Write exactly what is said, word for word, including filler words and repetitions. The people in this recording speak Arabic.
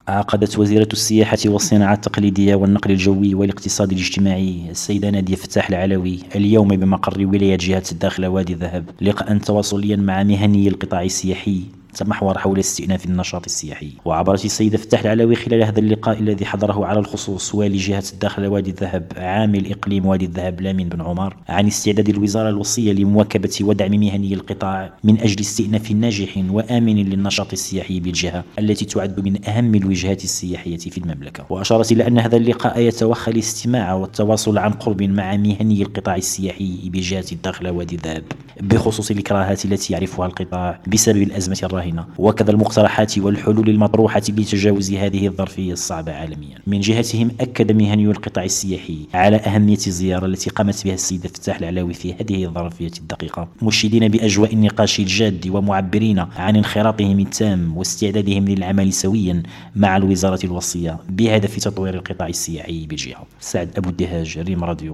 عقدت وزيرة السياحة والصناعة التقليدية والنقل الجوي والاقتصاد الاجتماعي السيدة نادية فتاح العلوي اليوم بمقر ولاية جهة الداخلة وادي الذهب لقاء تواصليا مع مهني القطاع السياحي تمحور حول استئناف النشاط السياحي. وعبرت السيدة فتاح العلوي خلال هذا اللقاء الذي حضره على الخصوص والي جهة الداخلة وادي الذهب عامل إقليم وادي الذهب لامين بن عمر عن استعداد الوزارة الوصية لمواكبة ودعم مهني القطاع من أجل استئناف ناجح وآمن للنشاط السياحي بالجهة التي تعد من أهم الوجهات السياحية في المملكة. وأشارت إلى أن هذا اللقاء يتوخى الاستماع والتواصل عن قرب مع مهني القطاع السياحي بجهة الداخلة وادي الذهب بخصوص الإكراهات التي يعرفها القطاع بسبب الأزمة الراهنة، وكذا المقترحات والحلول المطروحة لتجاوز هذه الظرفية الصعبة عالميا. من جهتهم أكد مهني القطاع السياحي على أهمية الزيارة التي قامت بها السيدة فتاح العلوي في هذه الظرفية الدقيقة، مشيدين بأجواء النقاش الجاد ومعبرين عن انخراطهم التام واستعدادهم للعمل سويا مع الوزارة الوصية بهدف تطوير القطاع السياحي بالجهة. سعد أبو الدهاج، ريم راديو.